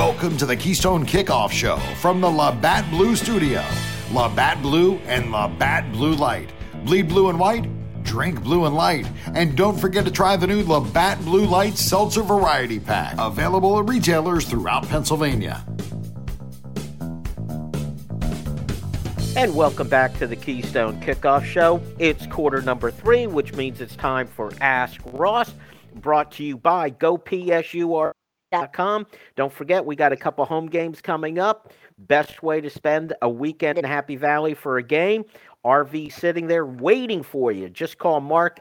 Welcome to the Keystone Kickoff Show from the Labatt Blue Studio. Labatt Blue and Labatt Blue Light. Bleed blue and white, drink blue and light. And don't forget to try the new Labatt Blue Light Seltzer Variety Pack. Available at retailers throughout Pennsylvania. And welcome back to the Keystone Kickoff Show. It's quarter number 3, which means it's time for Ask Ross, brought to you by GoPSUR.com. Don't forget, we got a couple home games coming up. Best way to spend a weekend in Happy Valley for a game. RV sitting there waiting for you. Just call Mark,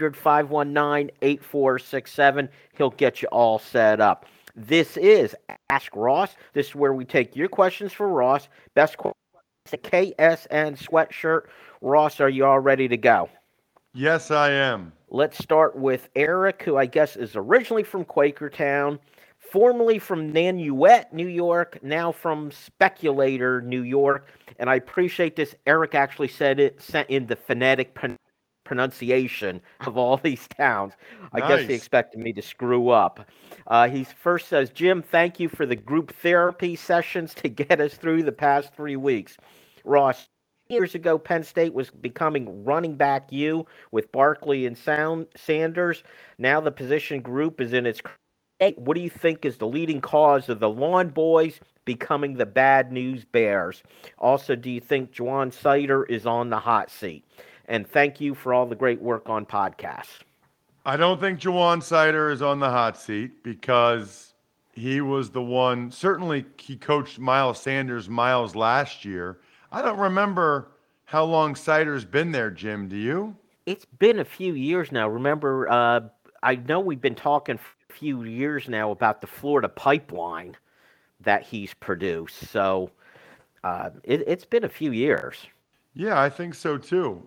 800-519-8467. He'll get you all set up. This is Ask Ross. This is where we take your questions for Ross. Best question, the KSN sweatshirt. Ross, are you all ready to go? Yes, I am. Let's start with Eric, who I guess is originally from Quakertown, formerly from Nanuet, New York, now from Speculator, New York. And I appreciate this. Eric actually sent in the phonetic pronunciation of all these towns. I guess he expected me to screw up. He first says, Jim, thank you for the group therapy sessions to get us through the past 3 weeks. Ross, years ago, Penn State was becoming running back U with Barkley and Sanders. Now the position group is in its. What do you think is the leading cause of the Lawn Boys becoming the bad news bears? Also, do you think Juwan Sider is on the hot seat? And thank you for all the great work on podcasts. I don't think Juwan Sider is on the hot seat because he was the one. Certainly, he coached Miles Sanders last year. I don't remember how long Sider's been there, Jim. Do you? It's been a few years now. Remember, I know we've been talking for a few years now about the Florida pipeline that he's produced. So it's been a few years. Yeah, I think so too.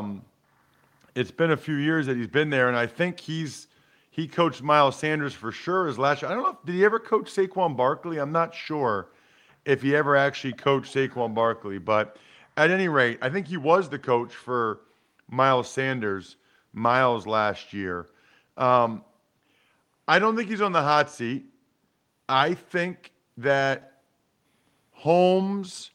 It's been a few years that he's been there, and I think he coached Miles Sanders for sure his last year. I don't know, did he ever coach Saquon Barkley? I'm not sure if he ever actually coached Saquon Barkley, but at any rate, I think he was the coach for Miles Sanders, last year. I don't think he's on the hot seat. I think that Holmes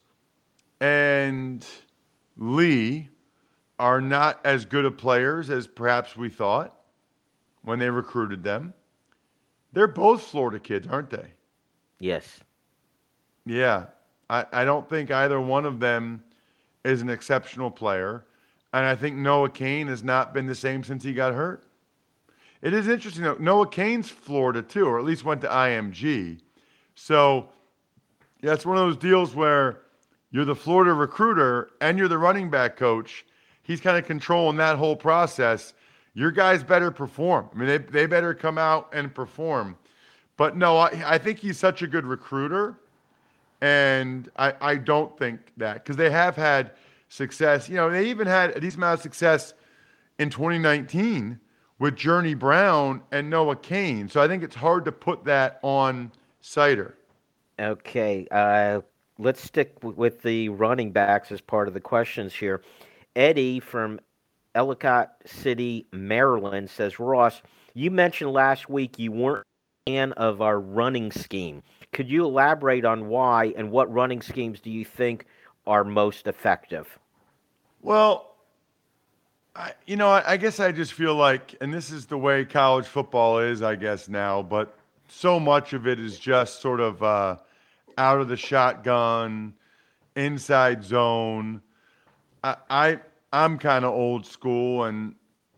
and Lee are not as good of players as perhaps we thought when they recruited them. They're both Florida kids, aren't they? Yes. Yeah. I don't think either one of them is an exceptional player. And I think Noah Cain has not been the same since he got hurt. It is interesting, though. Noah Cain's Florida, too, or at least went to IMG. So yeah, it's one of those deals where you're the Florida recruiter and you're the running back coach. He's kind of controlling that whole process. Your guys better perform. I mean, they better come out and perform. But no, I think he's such a good recruiter. And I don't think that, because they have had success. You know, they even had a decent amount of success in 2019 with Journey Brown and Noah Cain. So I think it's hard to put that on Sider. Okay. Let's stick with the running backs as part of the questions here. Eddie from Ellicott City, Maryland says, Ross, you mentioned last week you weren't a fan of our running scheme. Could you elaborate on why and what running schemes do you think are most effective? Well, I guess I just feel like, and this is the way college football is, I guess, now, but so much of it is just sort of out of the shotgun, inside zone. I'm kind of old school, and,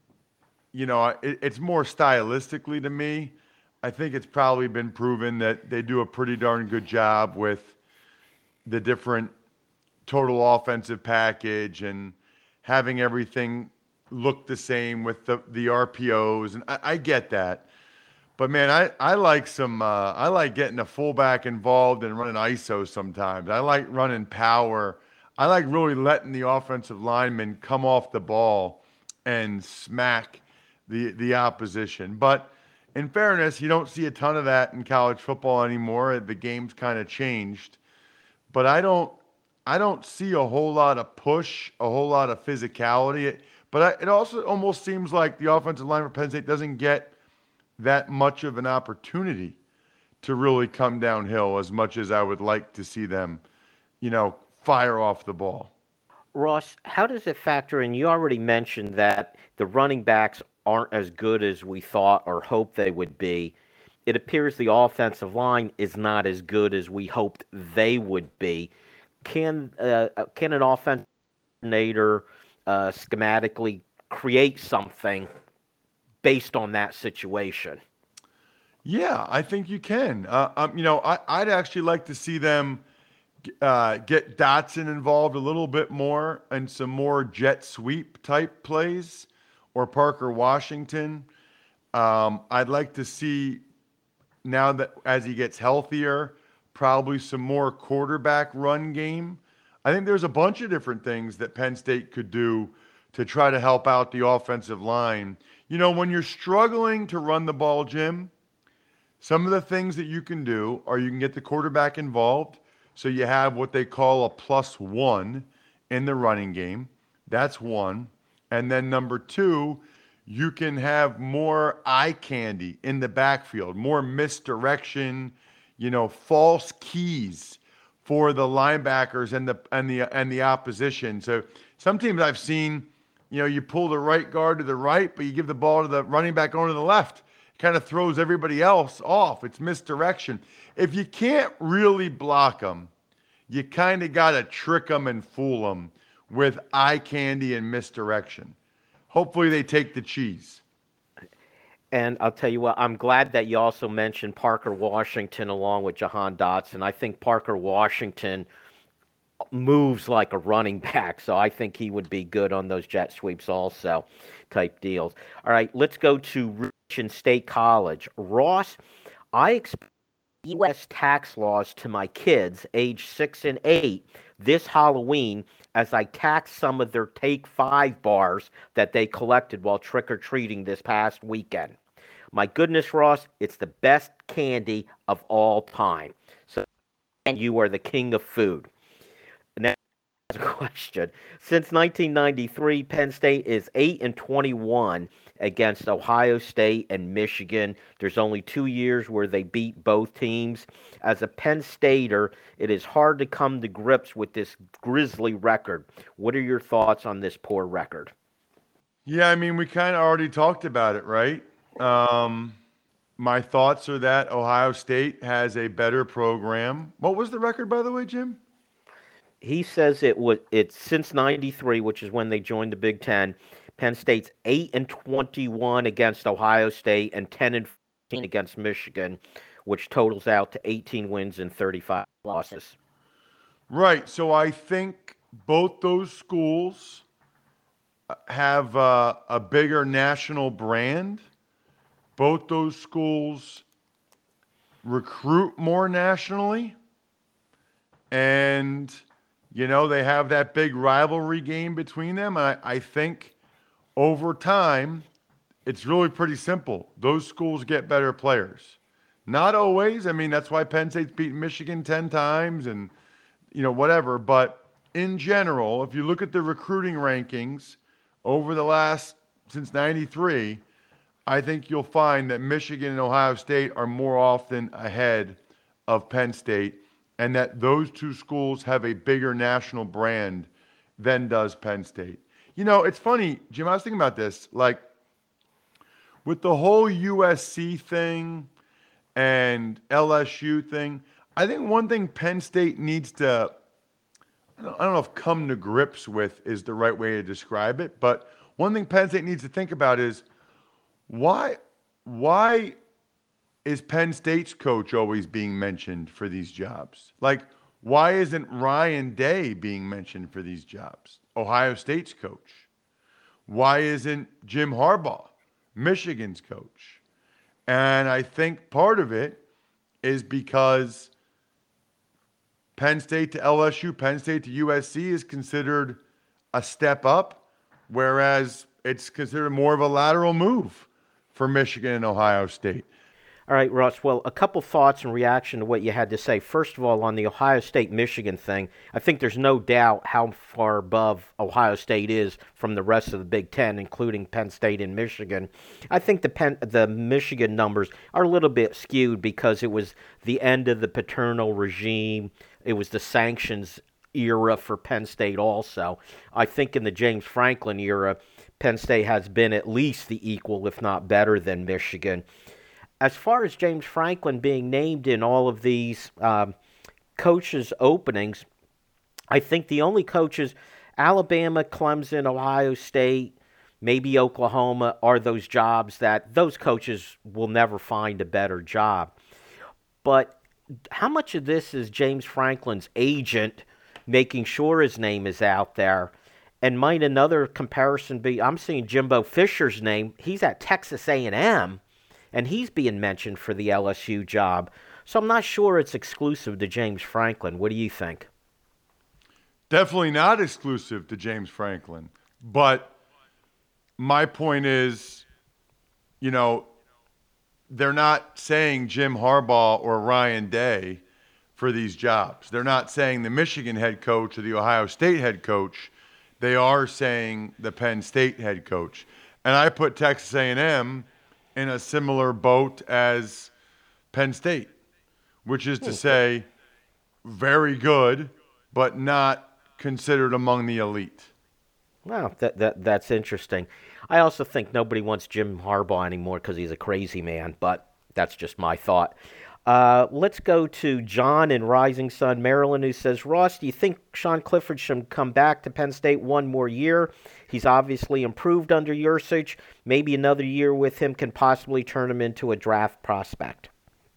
it's more stylistically to me. I think it's probably been proven that they do a pretty darn good job with the different total offensive package and having everything look the same with the RPOs. And I get that. But, man, I like I like getting a fullback involved and running ISO sometimes. I like running power. I like really letting the offensive linemen come off the ball and smack the opposition. But in fairness, you don't see a ton of that in college football anymore. The game's kind of changed. But I don't see a whole lot of push, a whole lot of physicality. But it also almost seems like the offensive line for Penn State doesn't get that much of an opportunity to really come downhill as much as I would like to see them, fire off the ball. Ross, how does it factor in? You already mentioned that the running backs aren't as good as we thought or hoped they would be. It appears the offensive line is not as good as we hoped they would be. Can an offensive coordinator schematically create something based on that situation? Yeah, I think you can. I'd actually like to see them get Dotson involved a little bit more and some more jet sweep type plays, or Parker Washington. I'd like to see, now that as he gets healthier, probably some more quarterback run game. I think there's a bunch of different things that Penn State could do to try to help out the offensive line. When you're struggling to run the ball, Jim, some of the things that you can do are you can get the quarterback involved, so you have what they call a +1 in the running game. That's one. And then number two, you can have more eye candy in the backfield, more misdirection, false keys for the linebackers and the opposition. So some teams I've seen, you pull the right guard to the right, but you give the ball to the running back going to the left. Kind of throws everybody else off. It's misdirection. If you can't really block them, you kind of got to trick them and fool them with eye candy and misdirection. Hopefully they take the cheese. And I'll tell you what, I'm glad that you also mentioned Parker Washington along with Jahan Dotson. I think Parker Washington moves like a running back, so I think he would be good on those jet sweeps also type deals. All right, let's go to Richmond State College. Ross, I expect U.S. tax laws to my kids, age 6 and 8, this Halloween as I tax some of their Take 5 bars that they collected while trick-or-treating this past weekend. My goodness, Ross, it's the best candy of all time. So, and you are the king of food. Now, question. Since 1993, Penn State is 8-21 against Ohio State and Michigan. There's only 2 years where they beat both teams. As a Penn Stater, it is hard to come to grips with this grisly record. What are your thoughts on this poor record? Yeah, we kind of already talked about it, right? My thoughts are that Ohio State has a better program. What was the record, by the way, Jim? He says it's since '93, which is when they joined the Big Ten. Penn State's 8-21 against Ohio State and 10-14 against Michigan, which totals out to 18 wins and 35 losses. Right. So I think both those schools have a bigger national brand. Both those schools recruit more nationally. And they have that big rivalry game between them. I think over time, it's really pretty simple. Those schools get better players. Not always. That's why Penn State's beaten Michigan 10 times and, whatever. But in general, if you look at the recruiting rankings over since 93, I think you'll find that Michigan and Ohio State are more often ahead of Penn State, and that those two schools have a bigger national brand than does Penn State. It's funny, Jim, I was thinking about this, like with the whole USC thing and LSU thing, I think one thing Penn State needs to, I don't know if come to grips with is the right way to describe it, but one thing Penn State needs to think about is why is Penn State's coach always being mentioned for these jobs? Like, why isn't Ryan Day being mentioned for these jobs? Ohio State's coach. Why isn't Jim Harbaugh, Michigan's coach? And I think part of it is because Penn State to LSU, Penn State to USC is considered a step up, whereas it's considered more of a lateral move for Michigan and Ohio State. All right, Ross. Well, a couple thoughts in reaction to what you had to say. First of all, on the Ohio State-Michigan thing, I think there's no doubt how far above Ohio State is from the rest of the Big Ten, including Penn State and Michigan. I think the Michigan numbers are a little bit skewed because it was the end of the paternal regime. It was the sanctions era for Penn State also. I think in the James Franklin era, Penn State has been at least the equal, if not better, than Michigan. As far as James Franklin being named in all of these coaches' openings, I think the only coaches, Alabama, Clemson, Ohio State, maybe Oklahoma, are those jobs that those coaches will never find a better job. But how much of this is James Franklin's agent making sure his name is out there? And might another comparison be, I'm seeing Jimbo Fisher's name. He's at Texas A&M. And he's being mentioned for the LSU job. So I'm not sure it's exclusive to James Franklin. What do you think? Definitely not exclusive to James Franklin. But my point is, you know, they're not saying Jim Harbaugh or Ryan Day for these jobs. They're not saying the Michigan head coach or the Ohio State head coach. They are saying the Penn State head coach. And I put Texas A&M in a similar boat as Penn State, which is to say very good, but not considered among the elite. Well, that's interesting. I also think nobody wants Jim Harbaugh anymore because he's a crazy man, but that's just my thought. Let's go to John in Rising Sun, Maryland, who says, Ross, do you think Sean Clifford should come back to Penn State one more year? He's obviously improved under Yurcich. Maybe another year with him can possibly turn him into a draft prospect.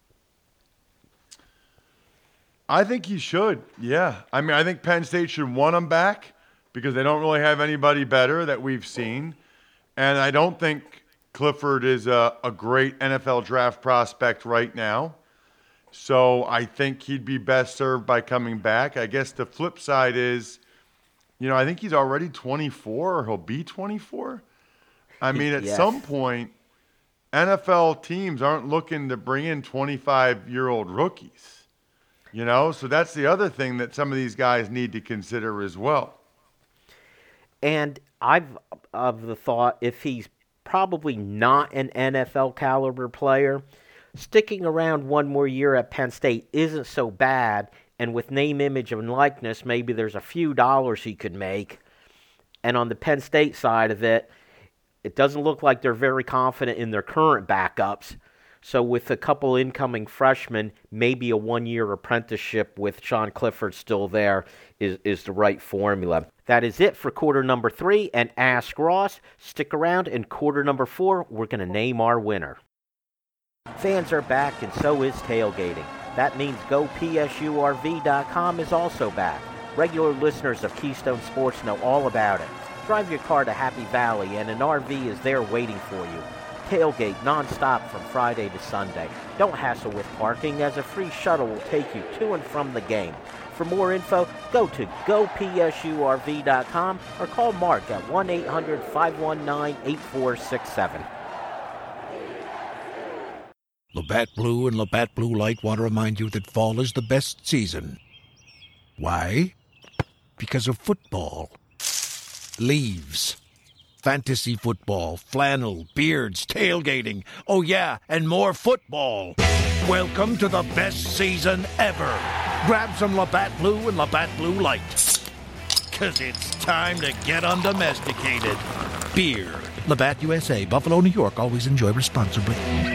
I think he should, yeah. I mean, I think Penn State should want him back because they don't really have anybody better that we've seen. And I don't think Clifford is a great NFL draft prospect right now. So I think he'd be best served by coming back. I guess the flip side is, you know, I think he's already 24 or he'll be 24. I mean, at some point, NFL teams aren't looking to bring in 25-year-old rookies, you know? So that's the other thing that some of these guys need to consider as well. And I've of the thought if he's probably not an NFL caliber player, sticking around one more year at Penn State isn't so bad, and with name, image, and likeness, maybe there's a few dollars he could make. And on the Penn State side of it, it doesn't look like they're very confident in their current backups. So with a couple incoming freshmen, maybe a one-year apprenticeship with Sean Clifford still there is the right formula. That is it for quarter number 3 and Ask Ross. Stick around. In quarter number 4, we're going to name our winner. Fans are back, and so is tailgating. That means GoPSURV.com is also back. Regular listeners of Keystone Sports know all about it. Drive your car to Happy Valley, and an RV is there waiting for you. Tailgate nonstop from Friday to Sunday. Don't hassle with parking, as a free shuttle will take you to and from the game. For more info, go to GoPSURV.com or call Mark at 1-800-519-8467. Labatt Blue and Labatt Blue Light want to remind you that fall is the best season. Why? Because of football. Leaves. Fantasy football, flannel, beards, tailgating. Oh yeah, and more football. Welcome to the best season ever. Grab some Labatt Blue and Labatt Blue Light. 'Cause it's time to get undomesticated. Beer. Labatt USA, Buffalo, New York. Always enjoy responsibly.